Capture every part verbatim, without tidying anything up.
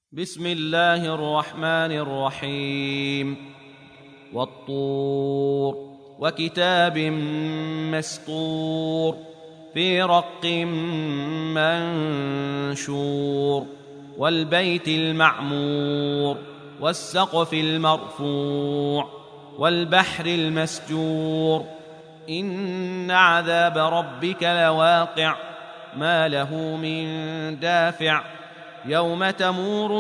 بسم الله الرحمن الرحيم والطور وكتاب مسطور في رق منشور والبيت المعمور والسقف المرفوع والبحر المسجور إن عذاب ربك لواقع ما له من دافع يوم تمور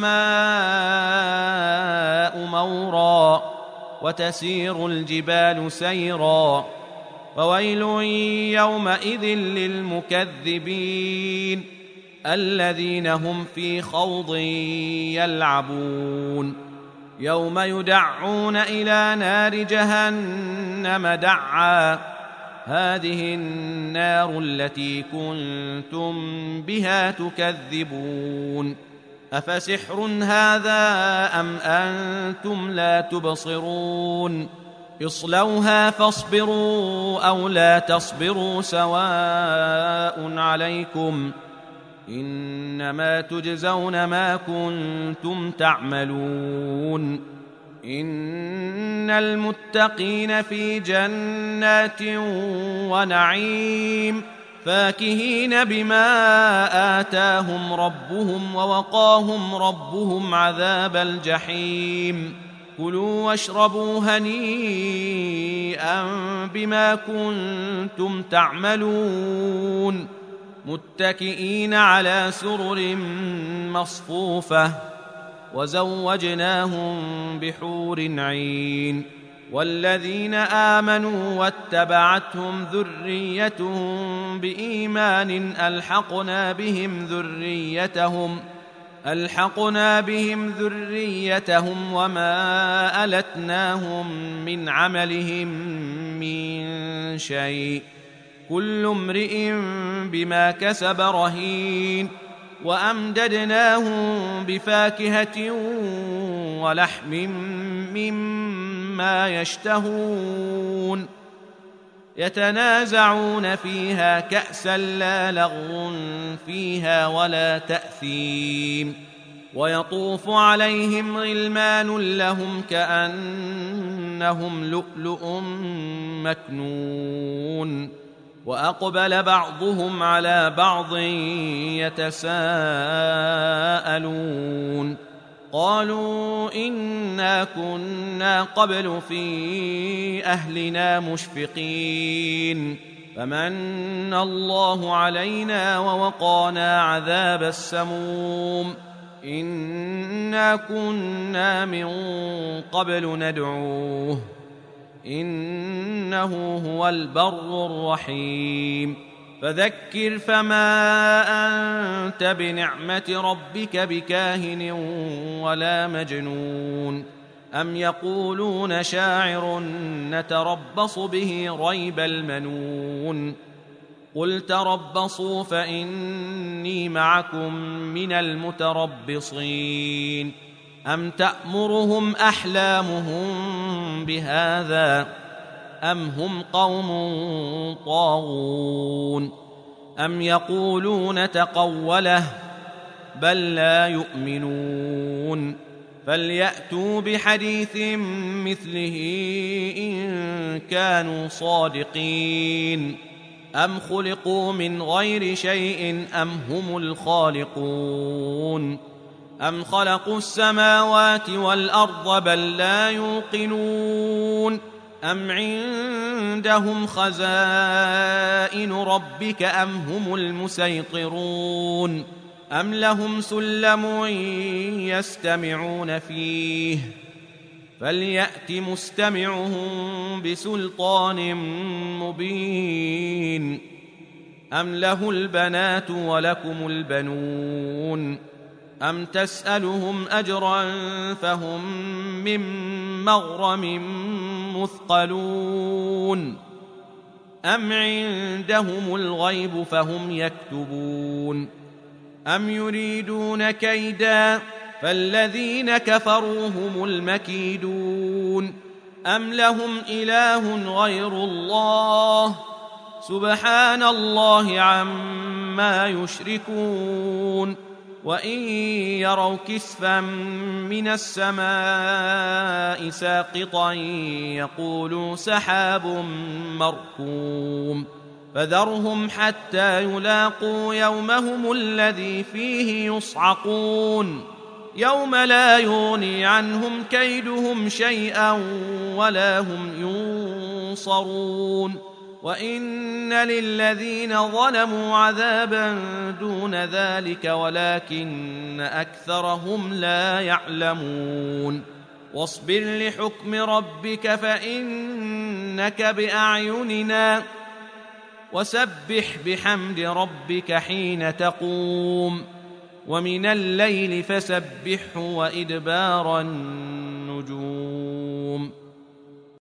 السماء مورا وتسير الجبال سيرا وويل يومئذ للمكذبين الذين هم في خوض يلعبون يوم يدعون إلى نار جهنم دعا هذه النار التي كنتم بها تكذبون أفسحر هذا أم أنتم لا تبصرون اصلوها فاصبروا أو لا تصبروا سواء عليكم إنما تجزون ما كنتم تعملون إن المتقين في جنات ونعيم فاكهين بما آتاهم ربهم ووقاهم ربهم عذاب الجحيم كلوا واشربوا هنيئا بما كنتم تعملون متكئين على سرر مصفوفة وزوجناهم بحور عين والذين آمنوا واتبعتهم ذريتهم بإيمان ألحقنا بهم ذريتهم ألحقنا بهم ذريتهم وما ألتناهم من عملهم من شيء كل امرئ بما كسب رهين وأمددناهم بفاكهة ولحم مما يشتهون يتنازعون فيها كأسا لا لغو فيها ولا تأثيم ويطوف عليهم غلمان لهم كأنهم لؤلؤ مكنون وأقبل بعضهم على بعض يتساءلون قالوا إنا كنا قبل في أهلنا مشفقين فمن الله علينا ووقانا عذاب السموم إنا كنا من قبل ندعوه إنه هو البر الرحيم فذكر فما أنت بنعمة ربك بكاهن ولا مجنون أم يقولون شاعر نتربص به ريب المنون قل تربصوا فإني معكم من المتربصين أم تأمرهم أحلامهم بهذا أم هم قوم طاغون أم يقولون تقوله بل لا يؤمنون فليأتوا بحديث مثله إن كانوا صادقين أم خلقوا من غير شيء أم هم الخالقون أم خلقوا السماوات والأرض بل لا يوقنون أم عندهم خزائن ربك أم هم المسيطرون أم لهم سلم يستمعون فيه فليأت مستمعهم بسلطان مبين أم له البنات ولكم البنون أم تسألهم أجرا فهم من مغرم مثقلون أم عندهم الغيب فهم يكتبون أم يريدون كيدا فالذين كفروا هم المكيدون أم لهم إله غير الله سبحان الله عما يشركون وإن يروا كسفا من السماء ساقطا يقولوا سحاب مركوم فذرهم حتى يلاقوا يومهم الذي فيه يصعقون يوم لا يغني عنهم كيدهم شيئا ولا هم ينصرون وإن للذين ظلموا عذابا دون ذلك ولكن أكثرهم لا يعلمون واصبر لحكم ربك فإنك بأعيننا وسبح بحمد ربك حين تقوم ومن الليل فسبحه وإدبار النجوم